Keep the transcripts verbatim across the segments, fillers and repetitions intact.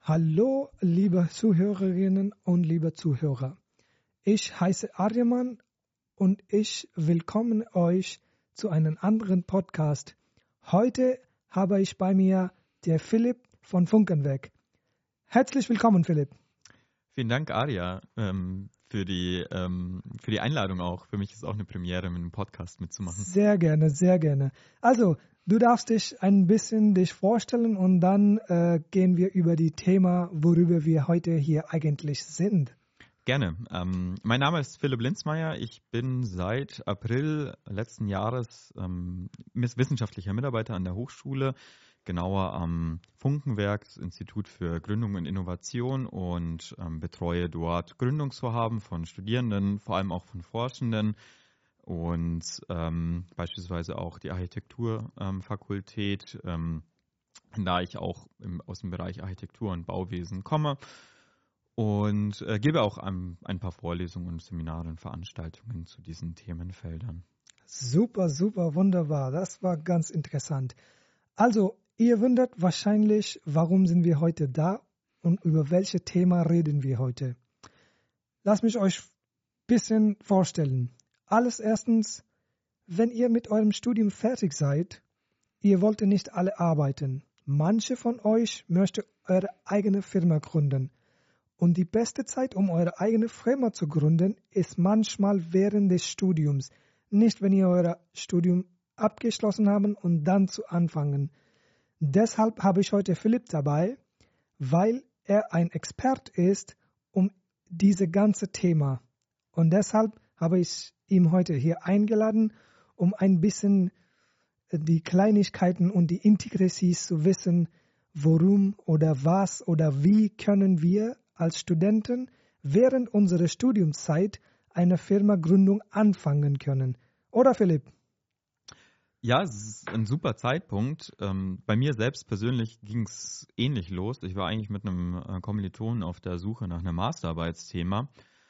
Hallo, liebe Zuhörerinnen und liebe Zuhörer. Ich heiße Aryaman und ich willkomme euch zu einem anderen Podcast. Heute habe ich bei mir der Philipp von Funkenweg. Herzlich willkommen, Philipp. Vielen Dank, Arya, ähm, für die, ähm, für die Einladung auch. Für mich ist es auch eine Premiere, mit einem Podcast mitzumachen. Sehr gerne, sehr gerne. Also, du darfst dich ein bisschen dich vorstellen und dann äh, gehen wir über die Thema, worüber wir heute hier eigentlich sind. Gerne. Ähm, mein Name ist Philipp Linzmeier. Ich bin seit April letzten Jahres ähm, wissenschaftlicher Mitarbeiter an der Hochschule, genauer am Funkenwerk, das Institut für Gründung und Innovation, und ähm, betreue dort Gründungsvorhaben von Studierenden, vor allem auch von Forschenden, und ähm, beispielsweise auch die Architekturfakultät, ähm, da ich auch im, aus dem Bereich Architektur und Bauwesen komme. Und äh, gebe auch ein, ein paar Vorlesungen und Seminare und Veranstaltungen zu diesen Themenfeldern. Super, super, wunderbar. Das war ganz interessant. Also, ihr wundert wahrscheinlich, warum sind wir heute da und über welches Thema reden wir heute. Lasst mich euch ein bisschen vorstellen. Alles erstens, wenn ihr mit eurem Studium fertig seid, ihr wollt nicht alle arbeiten. Manche von euch möchten eure eigene Firma gründen. Und die beste Zeit, um eure eigene Firma zu gründen, ist manchmal während des Studiums. Nicht, wenn ihr euer Studium abgeschlossen habt und dann zu anfangen. Deshalb habe ich heute Philipp dabei, weil er ein Experte ist um dieses ganze Thema. Und deshalb habe ich ihn heute hier eingeladen, um ein bisschen die Kleinigkeiten und die Intricacies zu wissen, worum oder was oder wie können wir als Studenten während unserer Studiumszeit eine Firmagründung anfangen können. Oder Philipp? Ja, es ist ein super Zeitpunkt. Ähm, bei mir selbst persönlich ging es ähnlich los. Ich war eigentlich mit einem äh, Kommilitonen auf der Suche nach einem Masterarbeitsthema.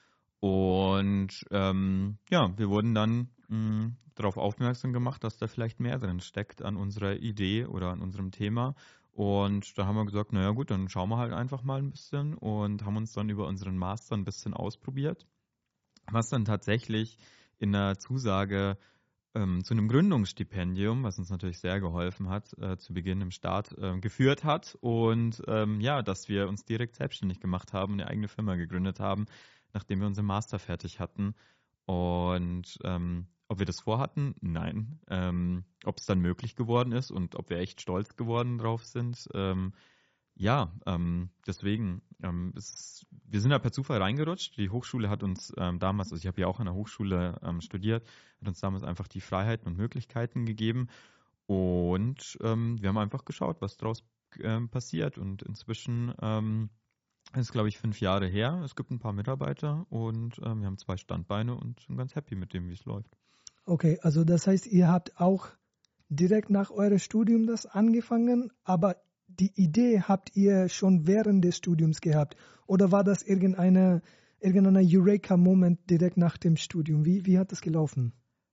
Und ähm, ja, wir wurden dann mh, darauf aufmerksam gemacht, dass da vielleicht mehr drin steckt an unserer Idee oder an unserem Thema. Und da haben wir gesagt, naja gut, dann schauen wir halt einfach mal ein bisschen und haben uns dann über unseren Master ein bisschen ausprobiert, was dann tatsächlich in der Zusage ähm, zu einem Gründungsstipendium, was uns natürlich sehr geholfen hat, äh, zu Beginn im Start äh, geführt hat, und ähm, ja, dass wir uns direkt selbstständig gemacht haben und eine eigene Firma gegründet haben, nachdem wir unseren Master fertig hatten. Und ähm, ob wir das vorhatten? Nein. Ähm, ob es dann möglich geworden ist und ob wir echt stolz geworden drauf sind? Ähm, ja, ähm, deswegen, ähm, es, wir sind da per Zufall reingerutscht. Die Hochschule hat uns ähm, damals, also ich habe ja auch an der Hochschule ähm, studiert, hat uns damals einfach die Freiheiten und Möglichkeiten gegeben. Und ähm, wir haben einfach geschaut, was daraus ähm, passiert. Und inzwischen ähm, ist, glaube ich, fünf Jahre her. Es gibt ein paar Mitarbeiter und ähm, wir haben zwei Standbeine und sind ganz happy mit dem, wie es läuft. Okay, also das heißt, ihr habt auch direkt nach eurem Studium das angefangen, aber die Idee habt ihr schon während des Studiums gehabt? Oder war das irgendeine, irgendeine Eureka-Moment direkt nach dem Studium? Wie, wie hat das gelaufen?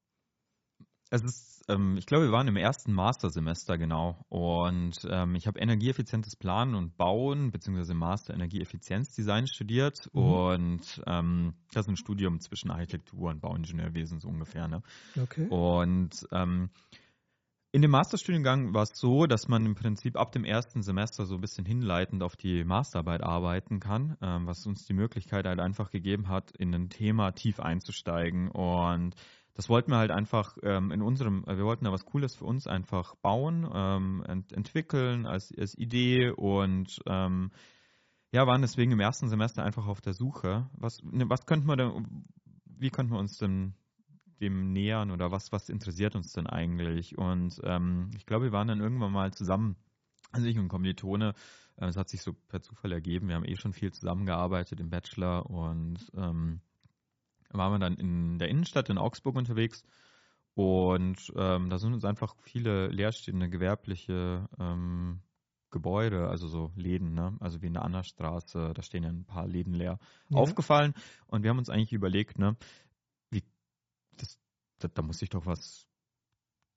Es ist, ähm, ich glaube, wir waren im ersten Mastersemester, genau. Und ähm, ich habe energieeffizientes Planen und Bauen, beziehungsweise Master Energieeffizienzdesign studiert. Mhm. Und ähm, das ist ein Studium zwischen Architektur und Bauingenieurwesen so ungefähr. Ne? Okay. Und ähm, in dem Masterstudiengang war es so, dass man im Prinzip ab dem ersten Semester so ein bisschen hinleitend auf die Masterarbeit arbeiten kann, ähm, was uns die Möglichkeit halt einfach gegeben hat, in ein Thema tief einzusteigen. Und das wollten wir halt einfach ähm, in unserem, wir wollten da was Cooles für uns einfach bauen, ähm, ent- entwickeln als, als Idee, und ähm, ja, waren deswegen im ersten Semester einfach auf der Suche. Was, ne, was könnten wir denn, wie könnten wir uns denn dem nähern, oder was, was interessiert uns denn eigentlich? Und ähm, ich glaube, wir waren dann irgendwann mal zusammen, also ich und Kommilitone, äh, es hat sich so per Zufall ergeben, wir haben eh schon viel zusammengearbeitet im Bachelor, und ähm, waren wir dann in der Innenstadt in Augsburg unterwegs, und ähm, da sind uns einfach viele leerstehende gewerbliche ähm, Gebäude, also so Läden, ne? Also wie in der Annastraße, da stehen ja ein paar Läden leer, Ja. aufgefallen, und wir haben uns eigentlich überlegt, ne, wie das, da, da muss sich doch was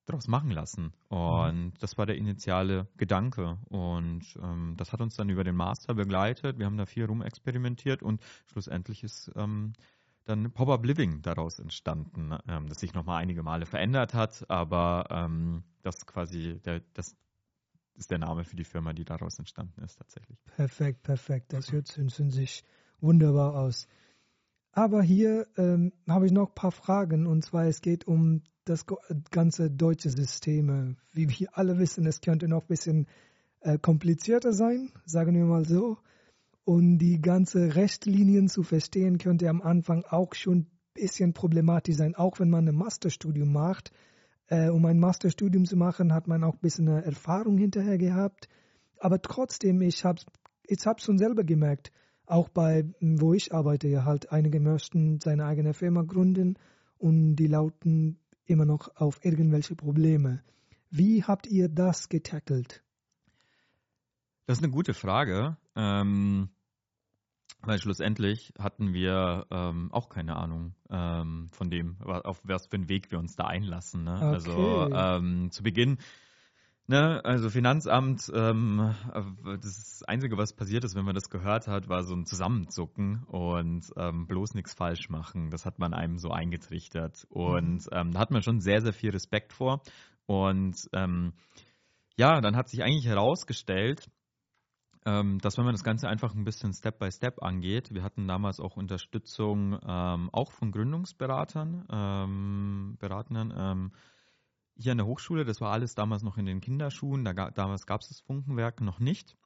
draus machen lassen. Und das war der initiale Gedanke. Und ähm, das hat uns dann über den Master begleitet. Wir haben da viel rumexperimentiert und schlussendlich ist ähm, dann Pop-Up Living daraus entstanden, ähm, das sich nochmal einige Male verändert hat, aber ähm, das quasi der, das ist der Name für die Firma, die daraus entstanden ist tatsächlich. Perfekt, perfekt. Das hört sich wunderbar aus. Aber hier ähm, habe ich noch ein paar Fragen, und zwar es geht um das ganze deutsche System. Wie wir alle wissen, es könnte noch ein bisschen äh, komplizierter sein, sagen wir mal so. Und die ganze Rechtslinien zu verstehen, könnte am Anfang auch schon ein bisschen problematisch sein, auch wenn man ein Masterstudium macht. Äh, um ein Masterstudium zu machen, hat man auch ein bisschen eine Erfahrung hinterher gehabt. Aber trotzdem, ich habe ich hab's schon selber gemerkt, auch bei, wo ich arbeite, ja halt, einige möchten seine eigene Firma gründen und die lauten immer noch auf irgendwelche Probleme. Wie habt ihr das getackelt? Das ist eine gute Frage, ähm, weil schlussendlich hatten wir ähm, auch keine Ahnung ähm, von dem, auf was für einen Weg wir uns da einlassen. Ne? Okay. Also ähm, zu Beginn, ne, also Finanzamt, ähm, das Einzige, was passiert ist, wenn man das gehört hat, war so ein Zusammenzucken und ähm, bloß nichts falsch machen. Das hat man einem so eingetrichtert. Und ähm, da hat man schon sehr, sehr viel Respekt vor. Und ähm, ja, dann hat sich eigentlich herausgestellt, ähm, dass wenn man das Ganze einfach ein bisschen Step by Step angeht, wir hatten damals auch Unterstützung ähm, auch von Gründungsberatern, ähm, Beratenden, ähm, hier an der Hochschule. Das war alles damals noch in den Kinderschuhen, da ga, damals gab es das Funkenwerk noch nicht.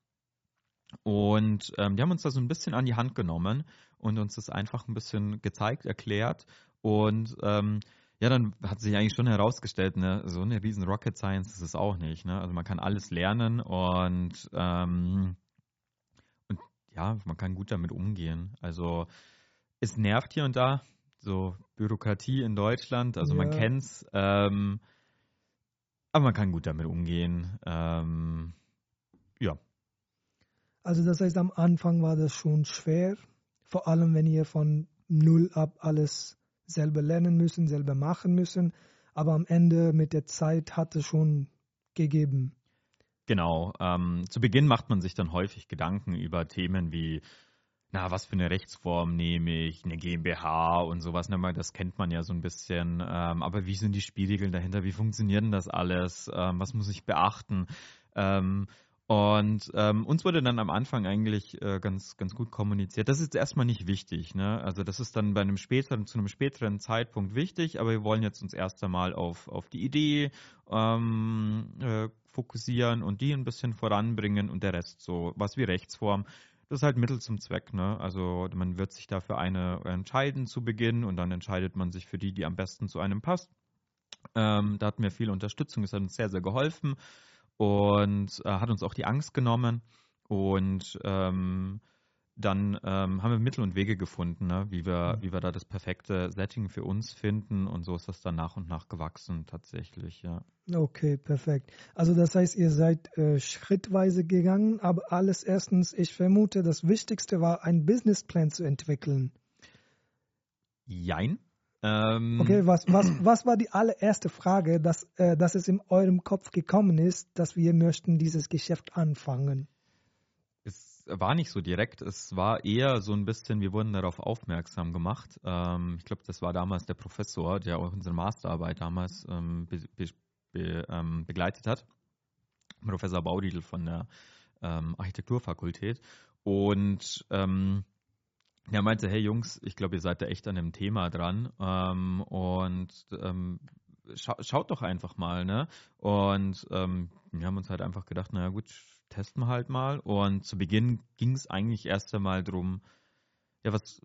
Und ähm, die haben uns da so ein bisschen an die Hand genommen und uns das einfach ein bisschen gezeigt, erklärt. Und ähm, ja, dann hat sich eigentlich schon herausgestellt, ne, so eine riesen Rocket Science ist es auch nicht. Ne? Also man kann alles lernen und, ähm, und ja, man kann gut damit umgehen. Also es nervt hier und da, so Bürokratie in Deutschland, also man Ja. kennt's, ähm, aber man kann gut damit umgehen. Ähm, ja. Also das heißt, am Anfang war das schon schwer, vor allem wenn ihr von null ab alles selber lernen müssen, selber machen müssen, aber am Ende mit der Zeit hat es schon gegeben. Genau. Ähm, zu Beginn macht man sich dann häufig Gedanken über Themen wie, na, was für eine Rechtsform nehme ich, eine GmbH und sowas. Ne? Das kennt man ja so ein bisschen. Ähm, aber wie sind die Spielregeln dahinter? Wie funktioniert denn das alles? Ähm, was muss ich beachten? Ähm, und ähm, uns wurde dann am Anfang eigentlich äh, ganz, ganz gut kommuniziert. Das ist erstmal nicht wichtig. Ne? Also das ist dann bei einem späteren, zu einem späteren Zeitpunkt wichtig, aber wir wollen jetzt uns erst einmal auf, auf die Idee ähm, äh, fokussieren und die ein bisschen voranbringen und der Rest so, was wie Rechtsform. Das ist halt Mittel zum Zweck, ne? Also man wird sich dafür eine entscheiden zu Beginn und dann entscheidet man sich für die, die am besten zu einem passt. Ähm, da hatten wir viel Unterstützung, es hat uns sehr, sehr geholfen und äh, hat uns auch die Angst genommen. Und ähm, dann ähm, haben wir Mittel und Wege gefunden, ne? wie wir, wie wir da das perfekte Setting für uns finden. Und so ist das dann nach und nach gewachsen tatsächlich, ja. Okay, perfekt. Also das heißt, ihr seid äh, schrittweise gegangen, aber alles erstens, ich vermute, das Wichtigste war, einen Businessplan zu entwickeln. Jein. Ähm, Okay, was, was, was war die allererste Frage, dass, äh, dass es in eurem Kopf gekommen ist, dass wir möchten dieses Geschäft anfangen? Es war nicht so direkt, es war eher so ein bisschen, wir wurden darauf aufmerksam gemacht. Ähm, ich glaube, das war damals der Professor, der auch unsere Masterarbeit damals ähm, be, be, be, ähm, begleitet hat. Professor Baudidl von der ähm, Architekturfakultät. Und ähm, er meinte, hey Jungs, ich glaube, ihr seid da echt an dem Thema dran. Ähm, und ähm, scha schaut doch einfach mal, ne? Und ähm, wir haben uns halt einfach gedacht, naja gut, testen wir halt mal. Und zu Beginn ging es eigentlich erst einmal drum, ja, was,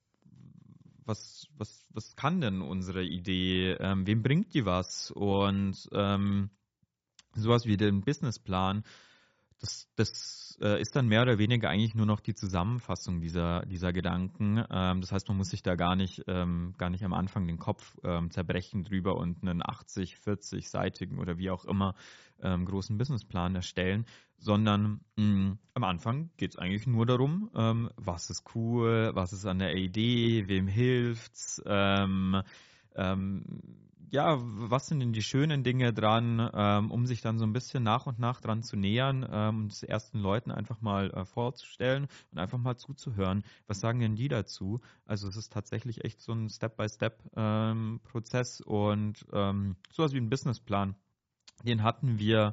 was, was, was kann denn unsere Idee? Ähm, wem bringt die was? Und ähm, sowas wie den Businessplan, das, das äh, ist dann mehr oder weniger eigentlich nur noch die Zusammenfassung dieser, dieser Gedanken. Ähm, das heißt, man muss sich da gar nicht, ähm, gar nicht am Anfang den Kopf ähm, zerbrechen drüber und einen achtzig, vierzig-seitigen oder wie auch immer ähm, großen Businessplan erstellen, sondern mh, am Anfang geht es eigentlich nur darum, ähm, was ist cool, was ist an der Idee, wem hilft's, ähm, ähm, ja, was sind denn die schönen Dinge dran, ähm, um sich dann so ein bisschen nach und nach dran zu nähern, ähm, es ersten Leuten einfach mal äh, vorzustellen und einfach mal zuzuhören. Was sagen denn die dazu? Also es ist tatsächlich echt so ein Step-by-Step-Prozess und ähm, sowas wie ein Businessplan. Den hatten wir,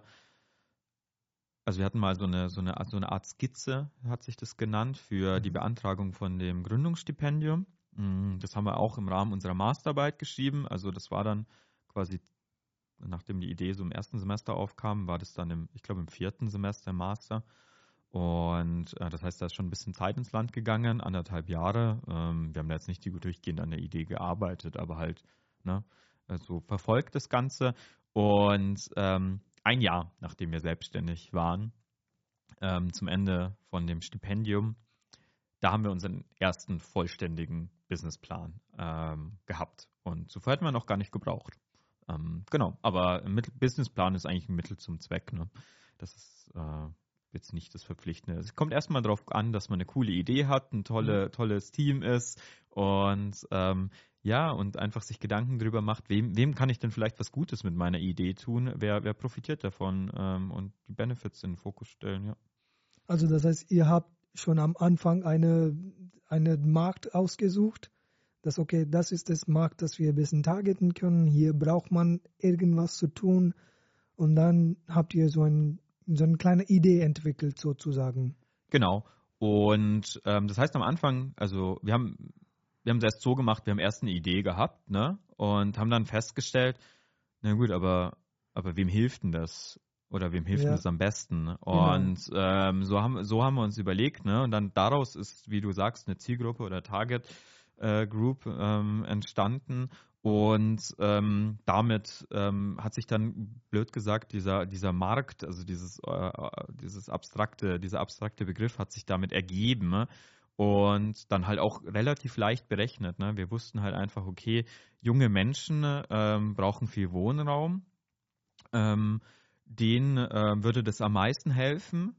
also wir hatten mal so eine, so eine, so eine Art Skizze, hat sich das genannt, für die Mhm. Beantragung von dem Gründungsstipendium. Mm, Das haben wir auch im Rahmen unserer Masterarbeit geschrieben. Also das war dann quasi, nachdem die Idee so im ersten Semester aufkam, war das dann im, ich glaube im vierten Semester im Master. Und äh, das heißt, da ist schon ein bisschen Zeit ins Land gegangen, anderthalb Jahre. Ähm, wir haben da jetzt nicht durchgehend an der Idee gearbeitet, aber halt, ne, also verfolgt das Ganze. Und ähm, ein Jahr, nachdem wir selbstständig waren, ähm, zum Ende von dem Stipendium, da haben wir unseren ersten vollständigen Businessplan ähm, gehabt. Und zuvor hätten wir noch gar nicht gebraucht. Ähm, genau, aber ein Mittel Businessplan ist eigentlich ein Mittel zum Zweck. Ne? Das ist äh, jetzt nicht das Verpflichtende. Es kommt erstmal darauf an, dass man eine coole Idee hat, ein tolle, tolles Team ist und ähm, ja, und einfach sich Gedanken darüber macht, wem, wem kann ich denn vielleicht was Gutes mit meiner Idee tun, wer, wer profitiert davon ähm, und die Benefits in den Fokus stellen, ja. Also das heißt, ihr habt schon am Anfang eine, einen Markt ausgesucht, dass okay, das ist das Markt, das wir ein bisschen targeten können. Hier braucht man irgendwas zu tun und dann habt ihr so, ein, so eine kleine Idee entwickelt sozusagen. Genau. Und ähm, das heißt am Anfang, also wir haben, wir haben es erst so gemacht, wir haben erst eine Idee gehabt, ne? Und haben dann festgestellt, na gut, aber, aber wem hilft denn das? Oder wem hilft denn Ja, das am besten? genau. Und ähm, so haben, so haben wir uns überlegt, ne? Und dann daraus ist, wie du sagst, eine Zielgruppe oder Target äh, Group ähm, entstanden. Und ähm, damit ähm, hat sich dann, blöd gesagt, dieser, dieser Markt, also dieses, äh, dieses abstrakte, dieser abstrakte Begriff hat sich damit ergeben, ne? Und dann halt auch relativ leicht berechnet. Ne? Wir wussten halt einfach, okay, junge Menschen ähm, brauchen viel Wohnraum. Ähm, denen äh, würde das am meisten helfen.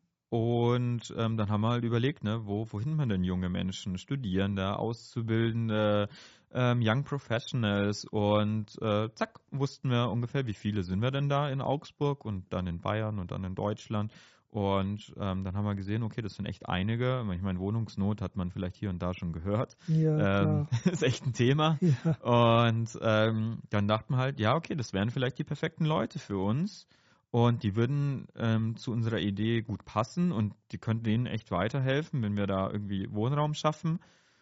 Und ähm, dann haben wir halt überlegt, ne, wo, wohin man denn junge Menschen, Studierende, Auszubildende, ähm, Young Professionals und äh, zack, wussten wir ungefähr, wie viele sind wir denn da in Augsburg und dann in Bayern und dann in Deutschland. Und ähm, dann haben wir gesehen, okay, das sind echt einige. Ich meine, Wohnungsnot hat man vielleicht hier und da schon gehört. Ja, Ähm, klar. ist echt ein Thema. Ja, Und ähm, dann dachten wir halt, ja, okay, das wären vielleicht die perfekten Leute für uns. Und die würden ähm, zu unserer Idee gut passen und die könnten denen echt weiterhelfen, wenn wir da irgendwie Wohnraum schaffen.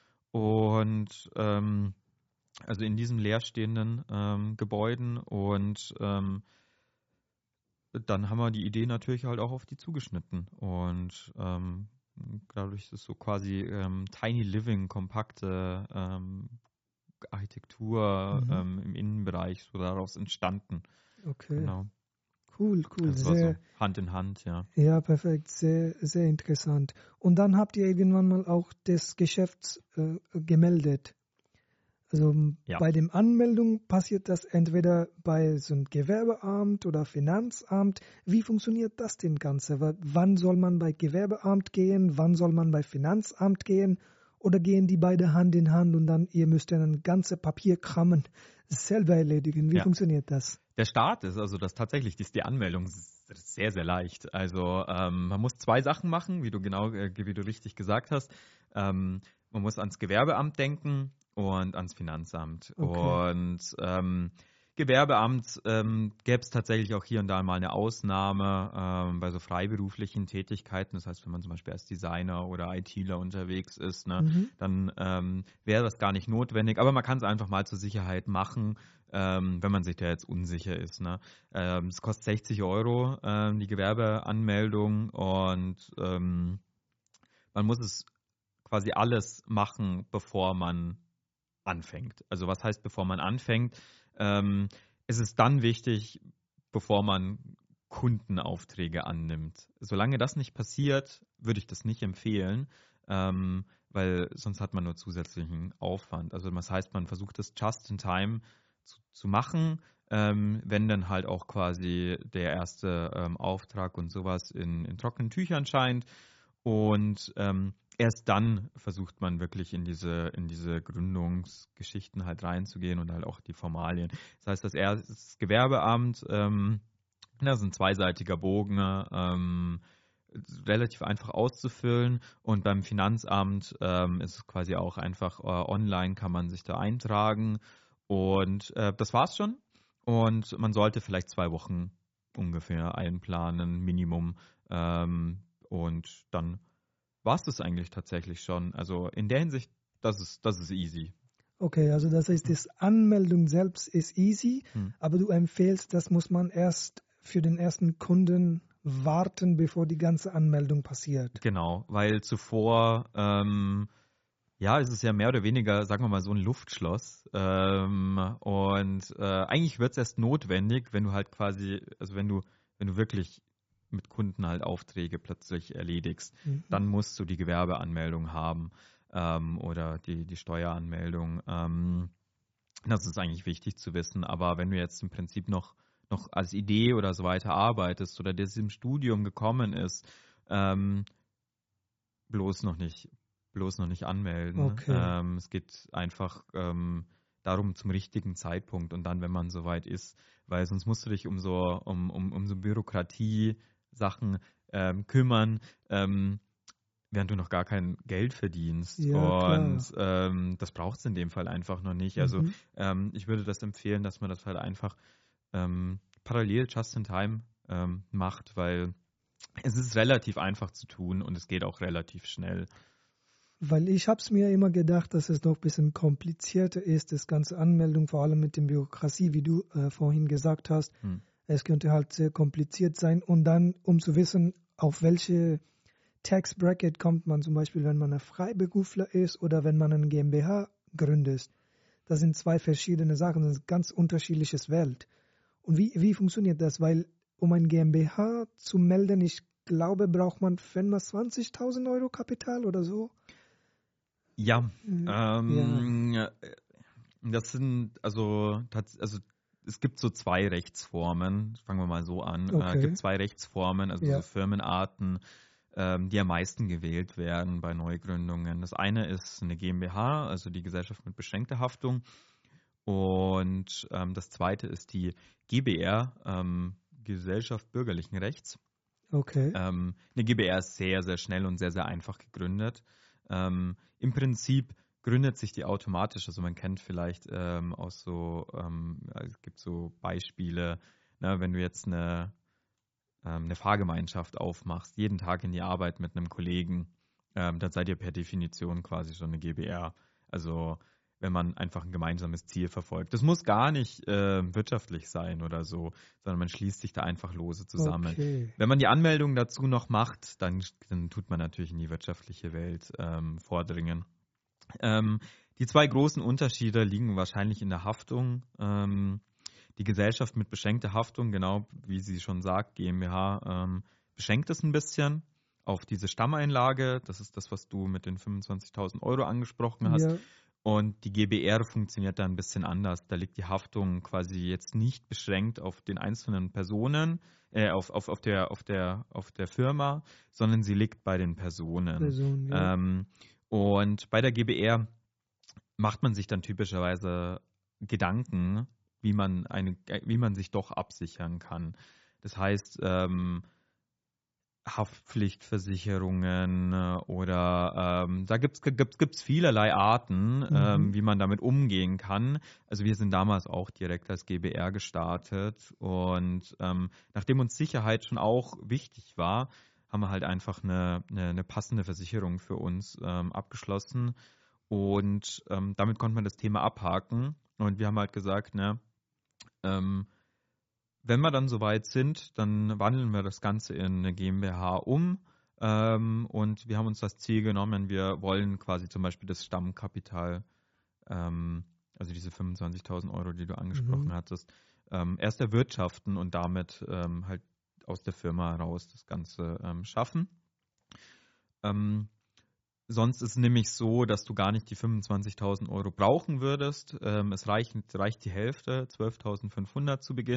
Und ähm, also in diesen leerstehenden ähm, Gebäuden. Und ähm, dann haben wir die Idee natürlich halt auch auf die zugeschnitten. Und ähm, dadurch ist es so quasi ähm, Tiny Living, kompakte ähm, Architektur mhm. ähm, im Innenbereich so daraus entstanden. Okay. Genau. Cool, cool. Also es war so Sehr, Hand in Hand, ja. ja, perfekt. Sehr, sehr interessant. Und dann habt ihr irgendwann mal auch das Geschäft äh, gemeldet. Also m, Ja. bei dem Anmeldung passiert das entweder bei so einem Gewerbeamt oder Finanzamt. Wie funktioniert das denn Ganze? Wa- Wann soll man bei Gewerbeamt gehen? Wann soll man bei Finanzamt gehen? Oder gehen die beide Hand in Hand und dann ihr müsst dann ein ganze Papierkram selber erledigen? Wie Ja. funktioniert das? Der Start ist also das tatsächlich, die, die Anmeldung ist sehr, sehr leicht. Also ähm, man muss zwei Sachen machen, wie du genau, äh, wie du richtig gesagt hast. Ähm, man muss ans Gewerbeamt denken und ans Finanzamt. Okay. Und ähm, Gewerbeamt ähm, gäbe es tatsächlich auch hier und da mal eine Ausnahme ähm, bei so freiberuflichen Tätigkeiten. Das heißt, wenn man zum Beispiel als Designer oder ITler unterwegs ist, ne, Mhm. dann ähm, wäre das gar nicht notwendig. Aber man kann es einfach mal zur Sicherheit machen, ähm, wenn man sich da jetzt unsicher ist. Ne? Ähm, es kostet sechzig Euro, ähm, die Gewerbeanmeldung, und ähm, man muss es quasi alles machen, bevor man anfängt. Also was heißt, bevor man anfängt? Ähm, es ist dann wichtig, bevor man Kundenaufträge annimmt. Solange das nicht passiert, würde ich das nicht empfehlen, ähm, weil sonst hat man nur zusätzlichen Aufwand. Also das heißt, man versucht es just in time zu, zu machen, ähm, wenn dann halt auch quasi der erste ähm, Auftrag und sowas in, in trockenen Tüchern scheint. Und ähm, erst dann versucht man wirklich in diese, in diese Gründungsgeschichten halt reinzugehen und halt auch die Formalien. Das heißt, das erste das Gewerbeamt, ähm, das ist ein zweiseitiger Bogen, ähm, relativ einfach auszufüllen, und beim Finanzamt ähm, ist es quasi auch einfach äh, online, kann man sich da eintragen, und äh, das war's schon, und man sollte vielleicht zwei Wochen ungefähr einplanen, Minimum, ähm, und dann war es das eigentlich tatsächlich schon. Also in der Hinsicht, das ist, das ist easy. Okay, also das heißt, das Anmeldung selbst ist easy, Hm. aber du empfehlst, das muss man erst für den ersten Kunden warten, bevor die ganze Anmeldung passiert. Genau, weil zuvor, ähm, ja, es ist ja mehr oder weniger, sagen wir mal, so ein Luftschloss. Ähm, und äh, eigentlich wird es erst notwendig, wenn du halt quasi, also wenn du, wenn du wirklich mit Kunden halt Aufträge plötzlich erledigst, Mhm. dann musst du die Gewerbeanmeldung haben ähm, oder die, die Steueranmeldung. Ähm, das ist eigentlich wichtig zu wissen. Aber wenn du jetzt im Prinzip noch, noch als Idee oder so weiter arbeitest oder das im Studium gekommen ist, ähm, bloß noch nicht, bloß noch nicht anmelden. Okay. Ähm, es geht einfach ähm, darum zum richtigen Zeitpunkt und dann, wenn man soweit ist, weil sonst musst du dich um so um, um, um so Bürokratie-Sachen ähm, kümmern, ähm, während du noch gar kein Geld verdienst. Ja, klar. Und ähm, das braucht es in dem Fall einfach noch nicht. Also Mhm. ähm, ich würde das empfehlen, dass man das halt einfach ähm, parallel just in time ähm, macht, weil es ist relativ einfach zu tun und es geht auch relativ schnell. Weil ich habe es mir immer gedacht, dass es noch ein bisschen komplizierter ist, das ganze Anmeldung, vor allem mit der Bürokratie, wie du äh, vorhin gesagt hast. Hm. Es könnte halt sehr kompliziert sein. Und dann, um zu wissen, auf welche Tax Bracket kommt man, zum Beispiel, wenn man ein Freiberufler ist oder wenn man eine GmbH gründet. Das sind zwei verschiedene Sachen, das ist ein ganz unterschiedliches Welt. Und wie, wie funktioniert das? Weil um ein GmbH zu melden, ich glaube, braucht man fünfundzwanzigtausend Euro Kapital oder so. Ja, Mhm. ähm, das sind also, tats- also es gibt so zwei Rechtsformen, fangen wir mal so an. Okay. Es gibt zwei Rechtsformen, also Ja. so Firmenarten, ähm, die am meisten gewählt werden bei Neugründungen. Das eine ist eine GmbH, also die Gesellschaft mit beschränkter Haftung. Und ähm, das zweite ist die GbR, ähm, Gesellschaft bürgerlichen Rechts. Okay. Ähm, eine GbR ist sehr, sehr schnell und sehr, sehr einfach gegründet. Ähm, Im Prinzip gründet sich die automatisch. Also man kennt vielleicht ähm, aus so, ähm, es gibt so Beispiele, ne, wenn du jetzt eine, ähm, eine Fahrgemeinschaft aufmachst, jeden Tag in die Arbeit mit einem Kollegen, ähm, dann seid ihr per Definition quasi schon eine GbR. Also wenn man einfach ein gemeinsames Ziel verfolgt. Das muss gar nicht äh, wirtschaftlich sein oder so, sondern man schließt sich da einfach lose zusammen. Okay. Wenn man die Anmeldung dazu noch macht, dann, dann tut man natürlich in die wirtschaftliche Welt ähm, vordringen. Ähm, die zwei großen Unterschiede liegen wahrscheinlich in der Haftung. Ähm, die Gesellschaft mit beschränkter Haftung, genau wie sie schon sagt, GmbH, ähm, beschränkt es ein bisschen auf diese Stammeinlage. Das ist das, was du mit den fünfundzwanzigtausend Euro angesprochen hast. Ja. Und die GbR funktioniert da ein bisschen anders. Da liegt die Haftung quasi jetzt nicht beschränkt auf den einzelnen Personen, äh, auf, auf, auf, der, auf, der, auf der Firma, sondern sie liegt bei den Personen. Person, ja. Ähm, und bei der GbR macht man sich dann typischerweise Gedanken, wie man, eine, wie man sich doch absichern kann. Das heißt, ähm, Haftpflichtversicherungen oder ähm, da gibt es gibt's, gibt's vielerlei Arten, Mhm. ähm, wie man damit umgehen kann. Also wir sind damals auch direkt als GbR gestartet und ähm, nachdem uns Sicherheit schon auch wichtig war, haben wir halt einfach eine, eine, eine passende Versicherung für uns ähm, abgeschlossen und ähm, damit konnte man das Thema abhaken und wir haben halt gesagt, ne, ähm, wenn wir dann soweit sind, dann wandeln wir das Ganze in eine GmbH um ähm, und wir haben uns das Ziel genommen, wir wollen quasi zum Beispiel das Stammkapital, ähm, also diese fünfundzwanzigtausend Euro, die du angesprochen Mhm. hattest, ähm, erst erwirtschaften und damit ähm, halt aus der Firma heraus das Ganze ähm, schaffen. Ähm, Sonst ist es nämlich so, dass du gar nicht die fünfundzwanzigtausend Euro brauchen würdest. Ähm, es reicht, reicht die Hälfte, zwölftausendfünfhundert zu Beginn.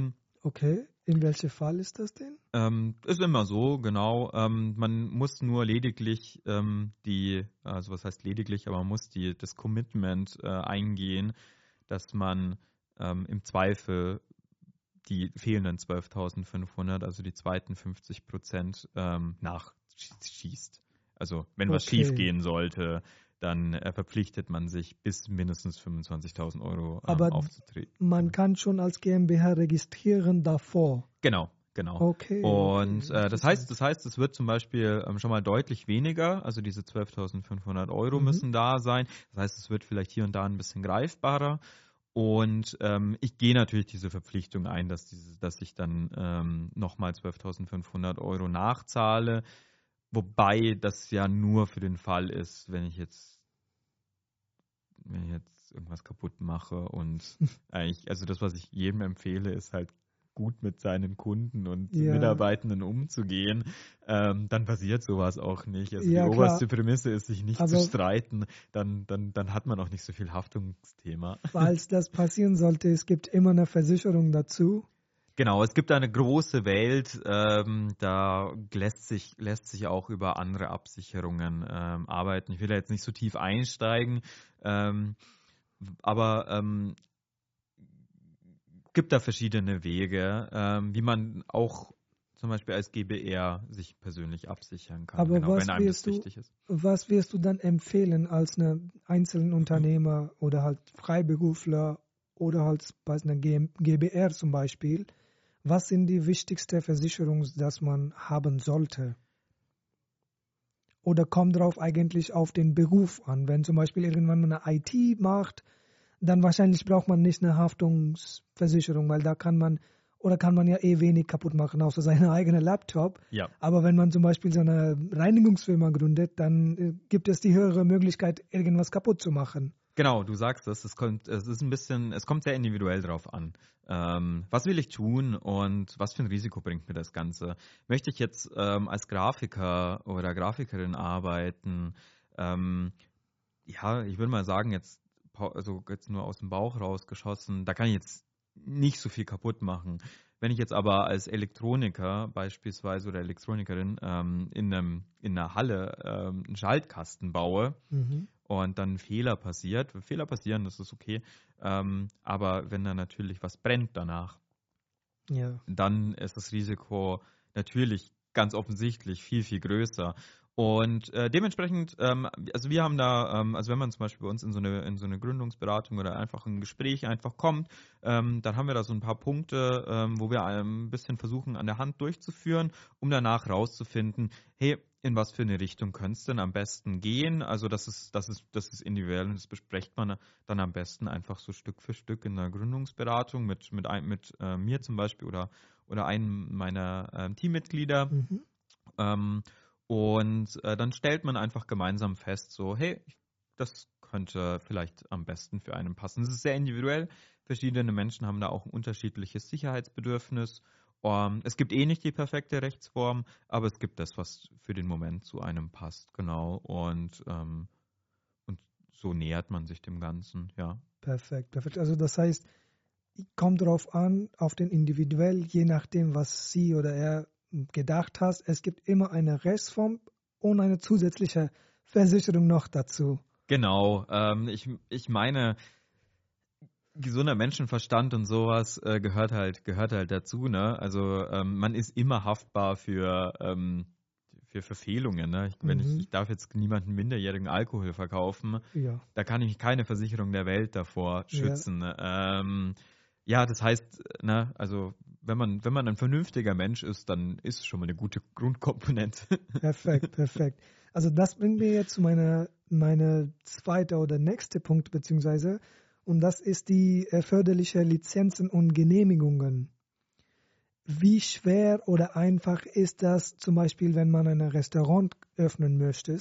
Okay, in welchem Fall ist das denn? Ähm, ist immer so, genau. Ähm, man muss nur lediglich ähm, die, also was heißt lediglich, aber man muss die, das Commitment äh, eingehen, dass man ähm, im Zweifel die fehlenden zwölftausendfünfhundert, also die zweiten fünfzig Prozent ähm, nachschießt. Also wenn was Okay. schief gehen sollte, dann äh, verpflichtet man sich bis mindestens fünfundzwanzigtausend Euro ähm, Aber aufzutreten. man kann schon als GmbH registrieren davor. Genau, genau. Okay. Und okay. äh, das heißt, das heißt, es wird zum Beispiel ähm, schon mal deutlich weniger, also diese zwölftausendfünfhundert Euro Mhm. müssen da sein. Das heißt, es wird vielleicht hier und da ein bisschen greifbarer. Und ähm, ich gehe natürlich diese Verpflichtung ein, dass, diese, dass ich dann ähm, nochmal zwölftausendfünfhundert Euro nachzahle. Wobei das ja nur für den Fall ist, wenn ich jetzt, wenn ich jetzt irgendwas kaputt mache. Und eigentlich, also das, was ich jedem empfehle, ist halt gut mit seinen Kunden und Ja. Mitarbeitenden umzugehen, ähm, dann passiert sowas auch nicht. Also Ja, die klar. oberste Prämisse ist, sich nicht Aber- zu streiten, dann, dann, dann hat man auch nicht so viel Haftungsthema. Falls das passieren sollte, es gibt immer eine Versicherung dazu. Genau, es gibt eine große Welt, ähm, da lässt sich, lässt sich auch über andere Absicherungen ähm, arbeiten. Ich will da jetzt nicht so tief einsteigen, ähm, aber ähm, gibt da verschiedene Wege, ähm, wie man auch zum Beispiel als G b R sich persönlich absichern kann, Aber genau, was wenn einem das wirst du- wichtig ist. Was wirst du dann empfehlen als eine einzelnen Unternehmer oder halt Freiberufler oder halt bei einer G- GbR zum Beispiel? Was sind die wichtigsten Versicherungen, die man haben sollte? Oder kommt drauf eigentlich auf den Beruf an? Wenn zum Beispiel irgendwann man eine I T macht, dann wahrscheinlich braucht man nicht eine Haftungsversicherung, weil da kann man oder kann man ja eh wenig kaputt machen, außer seine eigene Laptop. Ja. Aber wenn man zum Beispiel so eine Reinigungsfirma gründet, dann äh, gibt es die höhere Möglichkeit, irgendwas kaputt zu machen. Genau, du sagst es, es kommt, es ist ein bisschen, es kommt sehr individuell drauf an. Ähm, was will ich tun und was für ein Risiko bringt mir das Ganze? Möchte ich jetzt ähm, als Grafiker oder Grafikerin arbeiten? Ähm, ja, ich würde mal sagen, jetzt, pau- also jetzt nur aus dem Bauch rausgeschossen, da kann ich jetzt nicht so viel kaputt machen. Wenn ich jetzt aber als Elektroniker beispielsweise oder Elektronikerin ähm, in, einem, in einer Halle ähm, einen Schaltkasten baue, Mhm. und dann Fehler passiert. Fehler passieren, das ist okay. Ähm, aber wenn dann natürlich was brennt danach, Ja. dann ist das Risiko natürlich ganz offensichtlich viel, viel größer. Und äh, dementsprechend, ähm, also wir haben da, ähm, also wenn man zum Beispiel bei uns in so eine, in so eine Gründungsberatung oder einfach ein Gespräch einfach kommt, ähm, dann haben wir da so ein paar Punkte, ähm, wo wir ein bisschen versuchen an der Hand durchzuführen, um danach rauszufinden, hey, in was für eine Richtung könnte es denn am besten gehen? Also das ist, das ist, das ist individuell und das bespricht man dann am besten einfach so Stück für Stück in der Gründungsberatung mit, mit, ein, mit äh, mir zum Beispiel oder, oder einem meiner ähm, Teammitglieder. Mhm. Ähm, und äh, dann stellt man einfach gemeinsam fest, so, hey, das könnte vielleicht am besten für einen passen. Es ist sehr individuell. Verschiedene Menschen haben da auch ein unterschiedliches Sicherheitsbedürfnis. Um, es gibt eh nicht die perfekte Rechtsform, aber es gibt das, was für den Moment zu einem passt, genau. Und, ähm, und so nähert man sich dem Ganzen, ja. Perfekt, perfekt. Also das heißt, kommt darauf an, auf den individuell, je nachdem, was sie oder er gedacht hat. Es gibt immer eine Rechtsform und eine zusätzliche Versicherung noch dazu. Genau, ähm, ich, ich meine, gesunder Menschenverstand und sowas äh, gehört halt gehört halt dazu, ne? Also ähm, man ist immer haftbar für ähm, für Verfehlungen, ne? Ich, wenn Mhm. ich, ich darf jetzt niemanden minderjährigen Alkohol verkaufen, Ja, da kann ich keine Versicherung der Welt davor schützen. Ja, ähm, ja das heißt, ne, also wenn man wenn man ein vernünftiger Mensch ist, dann ist es schon mal eine gute Grundkomponente. perfekt, perfekt. Also das bringt mir jetzt zu meiner meine zweite oder nächste Punkt beziehungsweise und das ist die erforderliche Lizenzen und Genehmigungen. Wie schwer oder einfach ist das zum Beispiel, wenn man ein Restaurant öffnen möchte?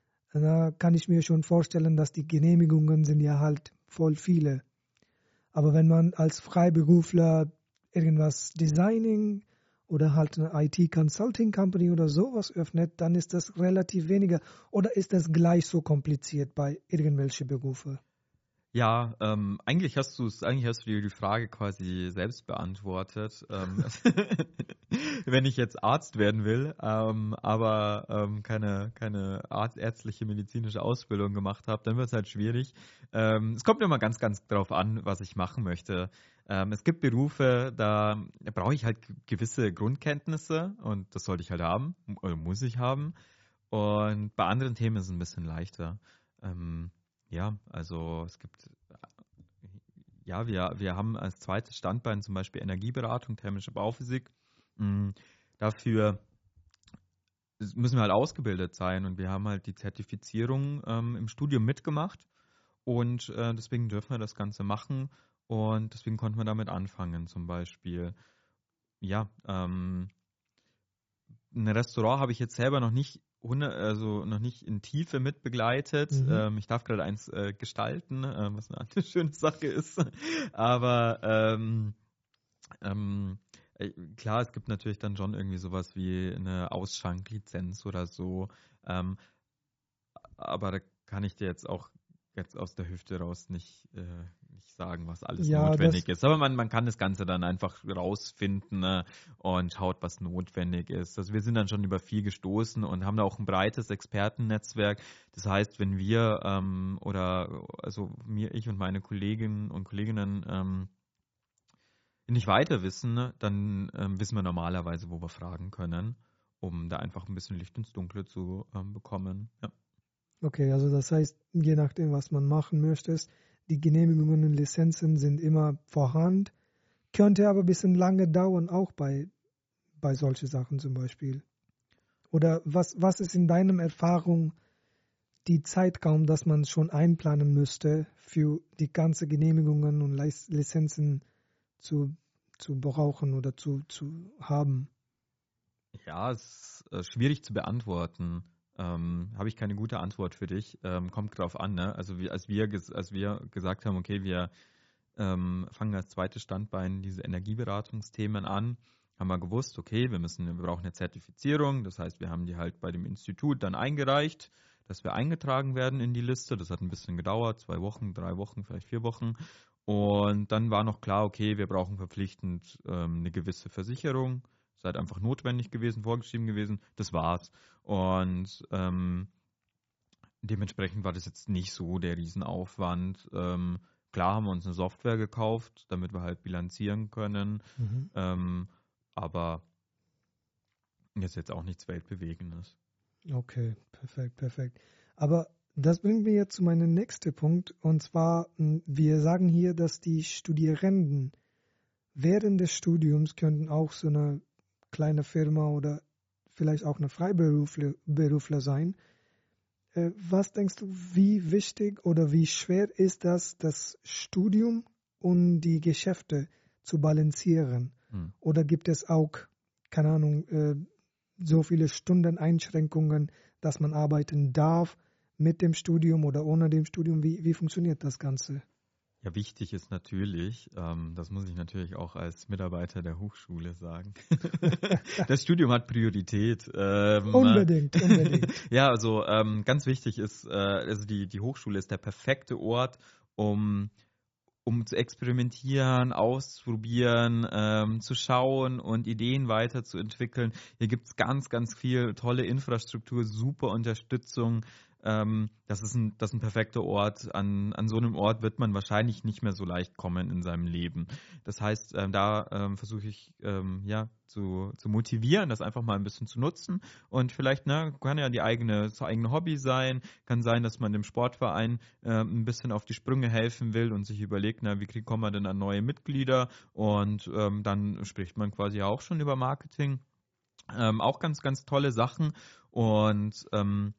Da kann ich mir schon vorstellen, dass die Genehmigungen sind ja halt voll viele. Aber wenn man als Freiberufler irgendwas Designing oder halt eine I T Consulting Company oder sowas öffnet, dann ist das relativ weniger. Oder ist das gleich so kompliziert bei irgendwelchen Berufen? Ja, ähm, eigentlich hast du es, eigentlich hast du dir die Frage quasi selbst beantwortet. Ähm, wenn ich jetzt Arzt werden will, ähm, aber ähm, keine, keine Arzt, ärztliche medizinische Ausbildung gemacht habe, dann wird es halt schwierig. Ähm, es kommt immer ganz, ganz drauf an, was ich machen möchte. Ähm, es gibt Berufe, da brauche ich halt gewisse Grundkenntnisse und das sollte ich halt haben, oder muss ich haben. Und bei anderen Themen ist es ein bisschen leichter. Ähm, ja, also es gibt, ja, wir, wir haben als zweites Standbein zum Beispiel Energieberatung, thermische Bauphysik. Mm, Dafür müssen wir halt ausgebildet sein und wir haben halt die Zertifizierung ähm, im Studium mitgemacht und äh, deswegen dürfen wir das Ganze machen und deswegen konnten wir damit anfangen zum Beispiel. Ja, ähm, ein Restaurant habe ich jetzt selber noch nicht hundert, also noch nicht in Tiefe mitbegleitet. Mhm. Ähm, ich darf gerade eins äh, gestalten, äh, was eine andere schöne Sache ist. Aber ähm, ähm, äh, klar, es gibt natürlich dann schon irgendwie sowas wie eine Ausschanklizenz oder so. Ähm, aber da kann ich dir jetzt auch jetzt aus der Hüfte raus nicht, äh, nicht sagen, was alles Ja, das, notwendig ist. Aber man, man kann das Ganze dann einfach rausfinden, ne, und schaut, was notwendig ist. Also wir sind dann schon über viel gestoßen und haben da auch ein breites Expertennetzwerk. Das heißt, wenn wir ähm, oder also mir, ich und meine Kolleginnen und Kolleginnen ähm, nicht weiter wissen, ne, dann ähm, wissen wir normalerweise, wo wir fragen können, um da einfach ein bisschen Licht ins Dunkle zu ähm, bekommen. Ja. okay, also das heißt, je nachdem, was man machen möchte, die Genehmigungen und Lizenzen sind immer vorhanden, könnte aber ein bisschen lange dauern, auch bei, bei solchen Sachen zum Beispiel. Oder was, was ist in deiner Erfahrung die Zeitraum, dass man schon einplanen müsste, für die ganze Genehmigungen und Liz- Lizenzen zu, zu brauchen oder zu, zu haben? Ja, es ist äh, schwierig zu beantworten. Ähm, habe ich keine gute Antwort für dich. Ähm, kommt drauf an, ne? Also wie, als wir ges- als wir gesagt haben, okay, wir ähm, fangen als zweites Standbein diese Energieberatungsthemen an, haben wir gewusst, okay, wir müssen, wir brauchen eine Zertifizierung. Das heißt, wir haben die halt bei dem Institut dann eingereicht, dass wir eingetragen werden in die Liste. Das hat ein bisschen gedauert, zwei Wochen, drei Wochen, vielleicht vier Wochen. Und dann war noch klar, okay, wir brauchen verpflichtend ähm, eine gewisse Versicherung. Ist halt einfach notwendig gewesen, vorgeschrieben gewesen. Das war's. Und ähm, dementsprechend war das jetzt nicht so der Riesenaufwand. Ähm, klar haben wir uns eine Software gekauft, damit wir halt bilanzieren können. Mhm. Ähm, aber ist jetzt auch nichts Weltbewegendes. Okay, perfekt, perfekt. Aber das bringt mich jetzt zu meinem nächsten Punkt. Und zwar, m, wir sagen hier, dass die Studierenden während des Studiums könnten auch so eine kleine Firma oder vielleicht auch eine Freiberufler Berufler sein. Äh, Was denkst du, wie wichtig oder wie schwer ist das, das Studium und die Geschäfte zu balancieren? Hm. Oder gibt es auch, keine Ahnung, äh, so viele Stundeneinschränkungen, dass man arbeiten darf mit dem Studium oder ohne dem Studium? Wie, wie funktioniert das Ganze? Ja, wichtig ist natürlich, ähm, das muss ich natürlich auch als Mitarbeiter der Hochschule sagen. Das Studium hat Priorität. Ähm, Unbedingt, unbedingt. ja, also ähm, ganz wichtig ist, äh, also die, die Hochschule ist der perfekte Ort, um um zu experimentieren, auszuprobieren, ähm, zu schauen und Ideen weiterzuentwickeln. Hier gibt es ganz, ganz viel tolle Infrastruktur, super Unterstützung. Ähm, das ist ein, das ist ein perfekter Ort. An, an so einem Ort wird man wahrscheinlich nicht mehr so leicht kommen in seinem Leben. Das heißt, ähm, da ähm, versuche ich ähm, ja zu, zu motivieren, das einfach mal ein bisschen zu nutzen. Und vielleicht, ne, kann ja die eigene, das eigene Hobby sein, kann sein, dass man dem Sportverein äh, ein bisschen auf die Sprünge helfen will und sich überlegt, na, wie krieg- kommen wir denn an neue Mitglieder? Und ähm, dann spricht man quasi auch schon über Marketing. Ähm, auch ganz, ganz tolle Sachen. Und ähm,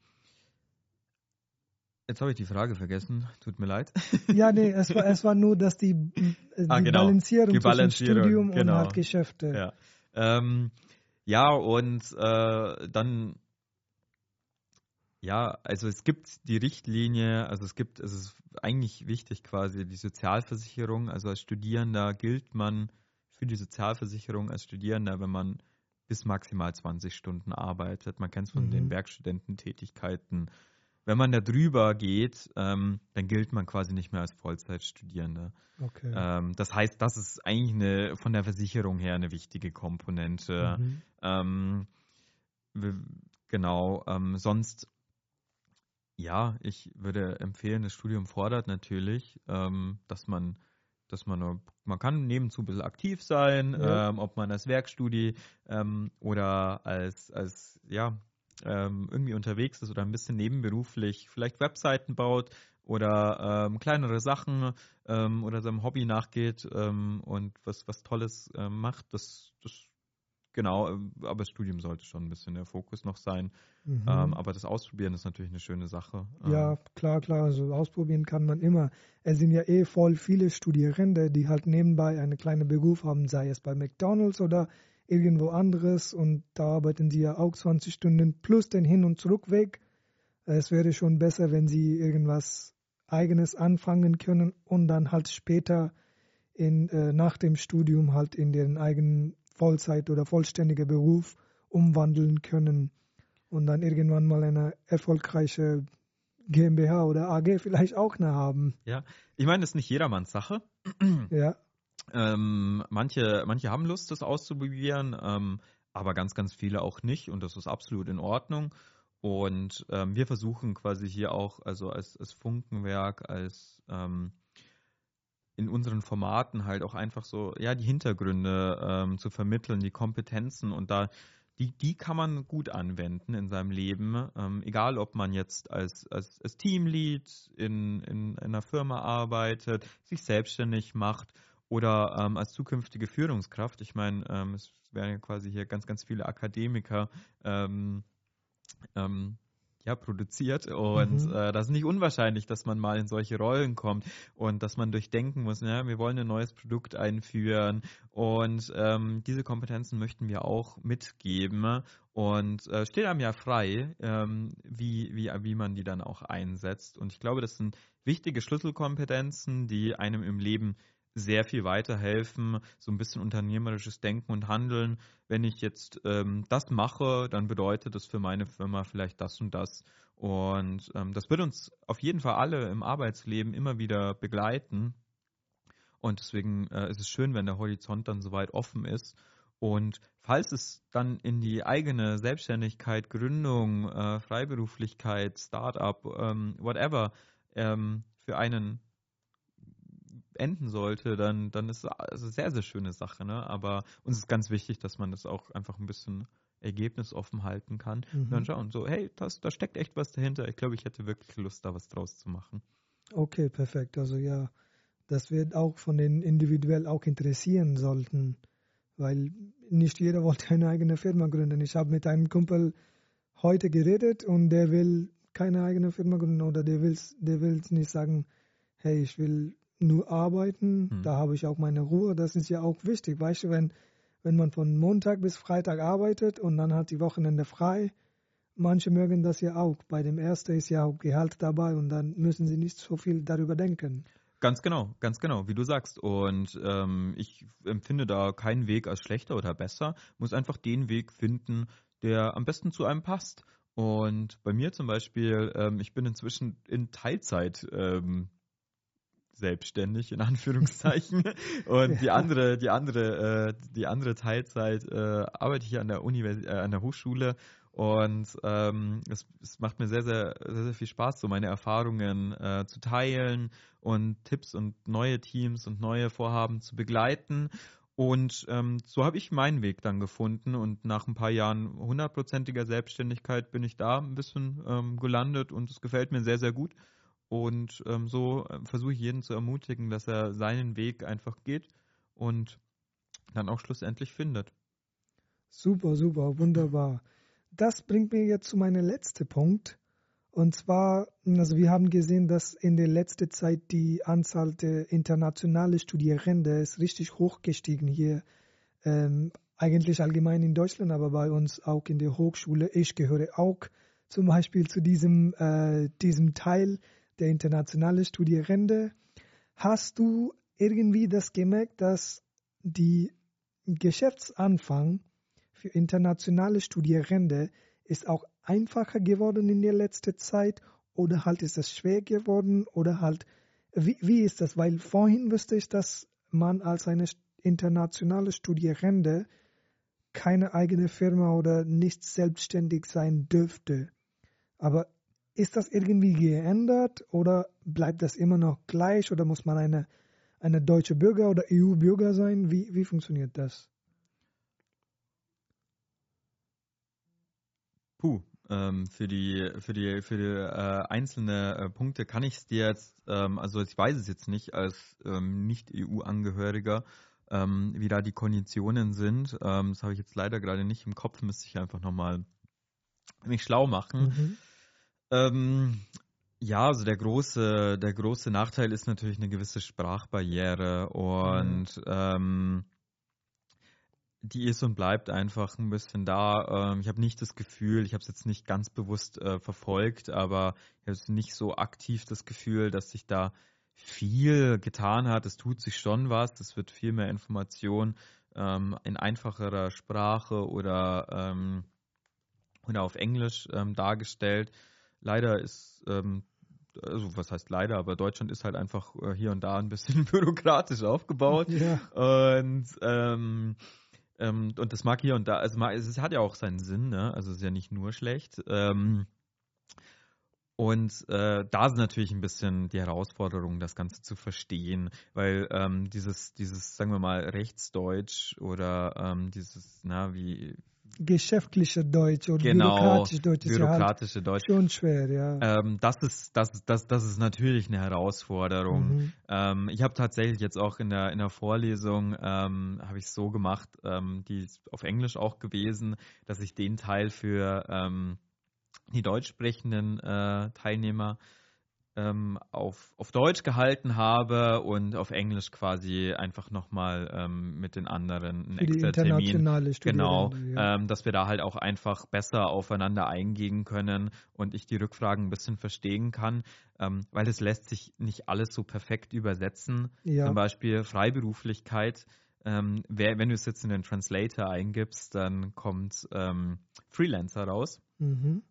jetzt habe ich die Frage vergessen. Tut mir leid. Ja, nee, es war, es war nur, dass die, äh, Ah, die genau. Die Balancierung zwischen Balancierung, Studium und halt genau. Geschäfte. Ja. Ähm, ja, und äh, dann ja, also es gibt die Richtlinie, also es gibt, es ist eigentlich wichtig quasi die Sozialversicherung. Also als Studierender gilt man für die Sozialversicherung als Studierender, wenn man bis maximal zwanzig Stunden arbeitet. Man kennt es von den Mhm. Werkstudententätigkeiten. wenn man da drüber geht, ähm, dann gilt man quasi nicht mehr als Vollzeitstudierender. Okay. Ähm, das heißt, das ist eigentlich eine, von der Versicherung her eine wichtige Komponente. Mhm. Ähm, wir- genau, ähm, sonst, ja, ich würde empfehlen, das Studium fordert natürlich, ähm, dass man, dass man, nur- man kann nebenzu ein bisschen aktiv sein, Ja. ähm, ob man als Werkstudie ähm, oder als, als, ja, ähm, irgendwie unterwegs ist oder ein bisschen nebenberuflich vielleicht Webseiten baut oder ähm, kleinere Sachen ähm, oder seinem Hobby nachgeht ähm, und was, was Tolles ähm, macht, das, das, genau, ähm, aber das Studium sollte schon ein bisschen der Fokus noch sein. Ähm, Mhm. aber das Ausprobieren ist natürlich eine schöne Sache. Ähm, Ja, klar, klar, also ausprobieren kann man immer. Es sind ja eh voll viele Studierende, die halt nebenbei eine kleine Beruf haben, sei es bei McDonald's oder irgendwo anderes, und da arbeiten sie ja auch zwanzig Stunden plus den Hin- und Zurückweg. Es wäre schon besser, wenn sie irgendwas Eigenes anfangen können und dann halt später in, äh, nach dem Studium halt in den eigenen Vollzeit- oder vollständigen Beruf umwandeln können und dann irgendwann mal eine erfolgreiche GmbH oder A G vielleicht auch noch haben. ja, ich meine, das ist nicht jedermanns Sache. Ja, Ähm, manche, manche haben Lust, das auszuprobieren, ähm, aber ganz, ganz viele auch nicht und das ist absolut in Ordnung. Und ähm, wir versuchen quasi hier auch, also als, als Funkenwerk, als ähm, in unseren Formaten halt auch einfach so, ja, die Hintergründe ähm, zu vermitteln, die Kompetenzen und da, die, die kann man gut anwenden in seinem Leben, ähm, egal ob man jetzt als, als, als Teamlead in, in, in einer Firma arbeitet, sich selbstständig macht oder ähm, als zukünftige Führungskraft. Ich meine, ähm, es werden ja quasi hier ganz, ganz viele Akademiker ähm, ähm, ja, produziert und mhm. äh, das ist nicht unwahrscheinlich, dass man mal in solche Rollen kommt und dass man durchdenken muss, ja, wir wollen ein neues Produkt einführen und ähm, diese Kompetenzen möchten wir auch mitgeben und äh, steht einem ja frei, ähm, wie, wie, wie man die dann auch einsetzt und ich glaube, das sind wichtige Schlüsselkompetenzen, die einem im Leben sehr viel weiterhelfen, so ein bisschen unternehmerisches Denken und Handeln. Wenn ich jetzt ähm, das mache, dann bedeutet das für meine Firma vielleicht das und das. Und ähm, das wird uns auf jeden Fall alle im Arbeitsleben immer wieder begleiten. Und deswegen äh, ist es schön, wenn der Horizont dann soweit offen ist. Und falls es dann in die eigene Selbstständigkeit, Gründung, äh, Freiberuflichkeit, Startup, ähm, whatever, ähm, für einen enden sollte, dann, dann ist es eine sehr, sehr schöne Sache. Ne? Aber uns ist ganz wichtig, dass man das auch einfach ein bisschen ergebnisoffen halten kann und dann Mhm. schauen, so, hey, das, da steckt echt was dahinter. Ich glaube, ich hätte wirklich Lust, da was draus zu machen. Okay, perfekt. Also ja, das wird auch von den individuell auch interessieren sollten, weil nicht jeder wollte eine eigene Firma gründen. Ich habe mit einem Kumpel heute geredet und der will keine eigene Firma gründen oder der will der will nicht sagen, hey, ich will nur arbeiten, Hm. da habe ich auch meine Ruhe. Das ist ja auch wichtig, weißt du, wenn, wenn man von Montag bis Freitag arbeitet und dann hat die Wochenende frei, manche mögen das ja auch. Bei dem ersten ist ja auch Gehalt dabei und dann müssen sie nicht so viel darüber denken. Ganz genau, ganz genau, wie du sagst. Und ähm, ich empfinde da keinen Weg als schlechter oder besser. Muss einfach den Weg finden, der am besten zu einem passt. Und bei mir zum Beispiel, ähm, ich bin inzwischen in Teilzeit ähm, selbstständig in Anführungszeichen und die Ja, andere die andere äh, die andere Teilzeit äh, arbeite ich hier an der Universität äh, an der Hochschule und ähm, es, es macht mir sehr sehr sehr sehr viel Spaß, so meine Erfahrungen äh, zu teilen und Tipps und neue Teams und neue Vorhaben zu begleiten. Und ähm, so habe ich meinen Weg dann gefunden und nach ein paar Jahren hundertprozentiger Selbstständigkeit bin ich da ein bisschen ähm, gelandet und es gefällt mir sehr, sehr gut. Und ähm, so äh, versuche ich jeden zu ermutigen, dass er seinen Weg einfach geht und dann auch schlussendlich findet. super, super, wunderbar. Das bringt mir jetzt zu meinem letzten Punkt. Und zwar, also wir haben gesehen, dass in der letzten Zeit die Anzahl der internationalen Studierenden ist richtig hoch gestiegen hier. Ähm, eigentlich allgemein in Deutschland, aber bei uns auch in der Hochschule. Ich gehöre auch zum Beispiel zu diesem, äh, diesem Teil der internationalen Studierende. Hast du irgendwie das gemerkt, dass die Geschäftsanfang für internationale Studierende ist auch einfacher geworden in der letzten Zeit oder halt ist das schwer geworden oder halt, wie, wie ist das? Weil vorhin wüsste ich, dass man als eine internationale Studierende keine eigene Firma oder nicht selbstständig sein dürfte. Aber ist das irgendwie geändert oder bleibt das immer noch gleich oder muss man eine, eine deutsche Bürger oder E U-Bürger sein? Wie, wie funktioniert das? Puh, ähm, für die für die für die äh, einzelne äh, Punkte kann ich es dir jetzt, ähm, also ich weiß es jetzt nicht als ähm, Nicht-E U-Angehöriger, ähm, wie da die Konditionen sind. Ähm, das habe ich jetzt leider gerade nicht im Kopf, müsste ich einfach nochmal mich schlau machen. Mhm. Ähm, ja, also der große, der große Nachteil ist natürlich eine gewisse Sprachbarriere und ähm, die ist und bleibt einfach ein bisschen da. Ähm, ich habe nicht das Gefühl, ich habe es jetzt nicht ganz bewusst äh, verfolgt, aber ich habe jetzt nicht so aktiv das Gefühl, dass sich da viel getan hat. Es tut sich schon was, es wird viel mehr Information ähm, in einfacherer Sprache oder, ähm, oder auf Englisch ähm, dargestellt. Leider ist, ähm, also was heißt leider, aber Deutschland ist halt einfach äh, hier und da ein bisschen bürokratisch aufgebaut. Ja, Und ähm, ähm, und das mag hier und da, also ma- es hat ja auch seinen Sinn, ne? Also es ist ja nicht nur schlecht. Ähm, und äh, da ist natürlich ein bisschen die Herausforderung, das Ganze zu verstehen, weil ähm, dieses, dieses, sagen wir mal, Rechtsdeutsch oder ähm, dieses, na, wie, geschäftliche Deutsch oder genau, bürokratische Deutsch ist ja halt bürokratische Deutsch. schon schwer, ja. Ähm, das ist, das, das, das ist natürlich eine Herausforderung. Mhm. Ähm, ich habe tatsächlich jetzt auch in der, in der Vorlesung, ähm, habe ich es so gemacht, ähm, die ist auf Englisch auch gewesen, dass ich den Teil für ähm, die deutsch sprechenden äh, Teilnehmer ähm, auf, auf Deutsch gehalten habe und auf Englisch quasi einfach nochmal ähm, mit den anderen einen Für die extra Termin. internationale Genau, Studierende, ja. ähm, dass wir da halt auch einfach besser aufeinander eingehen können und ich die Rückfragen ein bisschen verstehen kann, ähm, weil es lässt sich nicht alles so perfekt übersetzen. Ja. Zum Beispiel Freiberuflichkeit. Ähm, wer, wenn du es jetzt in den Translator eingibst, dann kommt ähm, Freelancer raus. Mhm.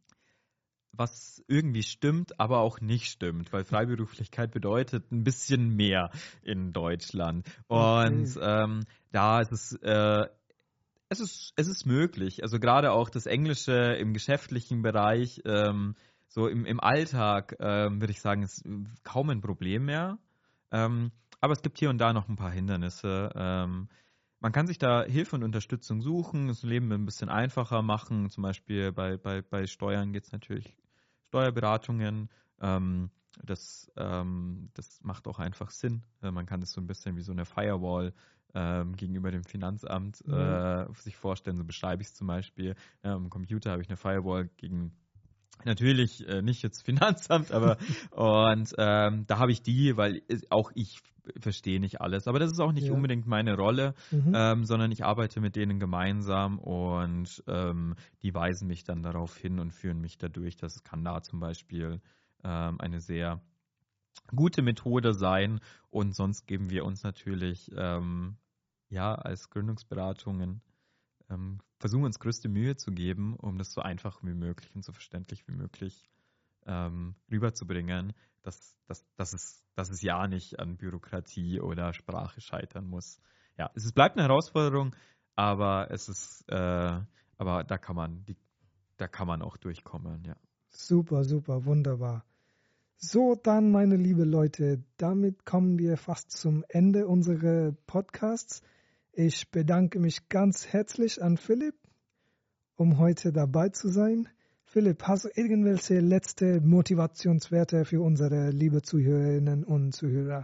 Was irgendwie stimmt, aber auch nicht stimmt, weil Freiberuflichkeit bedeutet ein bisschen mehr in Deutschland. Und Okay. ähm, da ist es, äh, es ist, es ist möglich. Also gerade auch das Englische im geschäftlichen Bereich, ähm, so im, im Alltag, ähm, würde ich sagen, ist kaum ein Problem mehr. Ähm, aber es gibt hier und da noch ein paar Hindernisse. Ähm, man kann sich da Hilfe und Unterstützung suchen, das Leben ein bisschen einfacher machen. Zum Beispiel bei, bei, bei Steuern geht es natürlich Steuerberatungen. Ähm, das, ähm, das macht auch einfach Sinn. Äh, man kann das so ein bisschen wie so eine Firewall ähm, gegenüber dem Finanzamt Ja. äh, sich vorstellen. So beschreibe ich es zum Beispiel. Ähm, Am Computer habe ich eine Firewall gegen natürlich äh, nicht jetzt Finanzamt, aber und ähm, da habe ich die, weil auch ich verstehe nicht alles. Aber das ist auch nicht Ja. unbedingt meine Rolle, Mhm. ähm, sondern ich arbeite mit denen gemeinsam und ähm, die weisen mich dann darauf hin und führen mich dadurch. Das kann da zum Beispiel ähm, eine sehr gute Methode sein. Und sonst geben wir uns natürlich ähm, ja als Gründungsberatungen ähm, versuchen uns größte Mühe zu geben, um das so einfach wie möglich und so verständlich wie möglich ähm, rüberzubringen, dass, dass, dass, es, dass es ja nicht an Bürokratie oder Sprache scheitern muss. Ja, es ist, bleibt eine Herausforderung, aber es ist, äh, aber da kann man, die, da kann man auch durchkommen, ja. Super, super, wunderbar. So, dann, meine liebe Leute, damit kommen wir fast zum Ende unseres Podcasts. Ich bedanke mich ganz herzlich an Philipp, um heute dabei zu sein. Philipp, hast du irgendwelche letzte Motivationswerte für unsere liebe Zuhörerinnen und Zuhörer?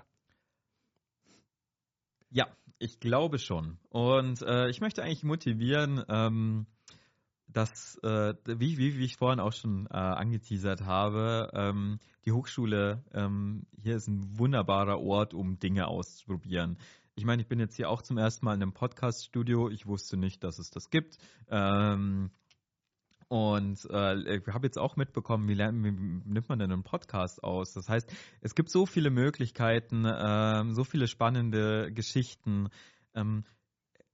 Ja, ich glaube schon. Und äh, ich möchte eigentlich motivieren, ähm, dass, äh, wie, wie, wie ich vorhin auch schon äh, angeteasert habe, ähm, die Hochschule ähm, hier ist ein wunderbarer Ort, um Dinge auszuprobieren. Ich meine, ich bin jetzt hier auch zum ersten Mal in einem Podcast-Studio. Ich wusste nicht, dass es das gibt. Ähm, und äh, ich habe jetzt auch mitbekommen, wie, lernt, wie nimmt man denn einen Podcast aus? Das heißt, es gibt so viele Möglichkeiten, ähm, so viele spannende Geschichten. Ähm,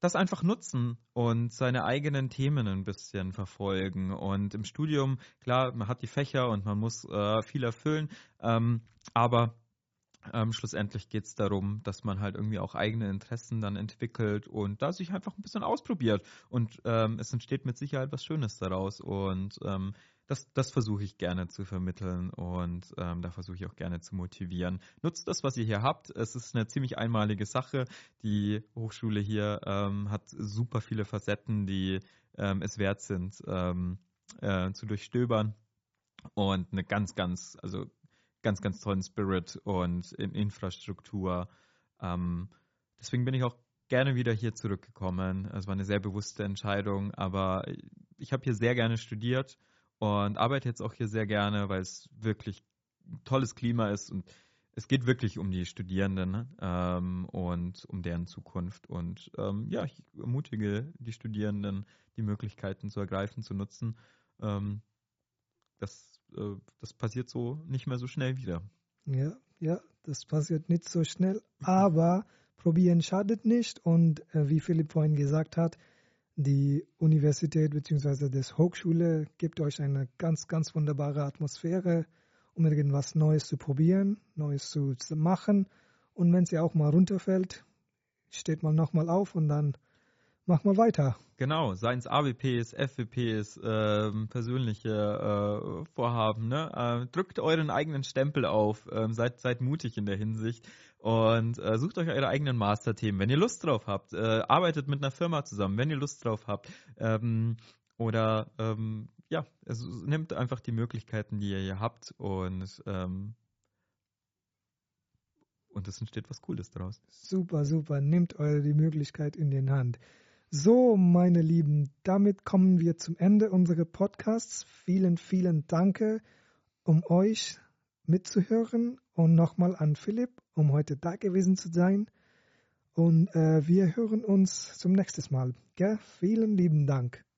das einfach nutzen und seine eigenen Themen ein bisschen verfolgen. Und im Studium, klar, man hat die Fächer und man muss äh, viel erfüllen, ähm, aber ähm, schlussendlich geht es darum, dass man halt irgendwie auch eigene Interessen dann entwickelt und da sich einfach ein bisschen ausprobiert. Und ähm, es entsteht mit Sicherheit was Schönes daraus. Und ähm, das, das versuche ich gerne zu vermitteln und ähm, da versuche ich auch gerne zu motivieren. Nutzt das, was ihr hier habt. Es ist eine ziemlich einmalige Sache. Die Hochschule hier ähm, hat super viele Facetten, die ähm, es wert sind, ähm, äh, zu durchstöbern. Und eine ganz, ganz, also ganz, ganz tollen Spirit und in Infrastruktur. Ähm, deswegen bin ich auch gerne wieder hier zurückgekommen. Es war eine sehr bewusste Entscheidung, aber ich habe hier sehr gerne studiert und arbeite jetzt auch hier sehr gerne, weil es wirklich ein tolles Klima ist und es geht wirklich um die Studierenden ähm, und um deren Zukunft. Und ähm, ja, ich ermutige die Studierenden, die Möglichkeiten zu ergreifen, zu nutzen. Ähm, das Das passiert so nicht mehr so schnell wieder. Ja, ja, das passiert nicht so schnell, aber probieren schadet nicht und äh, wie Philipp vorhin gesagt hat, die Universität bzw. das Hochschule gibt euch eine ganz, ganz wunderbare Atmosphäre, um irgendwas Neues zu probieren, Neues zu, zu machen und wenn sie auch mal runterfällt, steht man nochmal auf und dann macht man weiter. Genau, seien es A W Ps, F W Ps, ähm, persönliche äh, Vorhaben. Ne? Äh, drückt euren eigenen Stempel auf, ähm, seid, seid mutig in der Hinsicht und äh, sucht euch eure eigenen Masterthemen, wenn ihr Lust drauf habt. Äh, arbeitet mit einer Firma zusammen, wenn ihr Lust drauf habt. Ähm, oder ähm, ja, also nehmt einfach die Möglichkeiten, die ihr hier habt und ähm, und es entsteht was Cooles daraus. Super, super. Nehmt eure die Möglichkeit in die Hand. So, meine Lieben, damit kommen wir zum Ende unseres Podcasts. Vielen, vielen Dank, um euch mitzuhören und nochmal an Philipp, um heute da gewesen zu sein. Und äh, wir hören uns zum nächsten Mal. Gell? Vielen lieben Dank.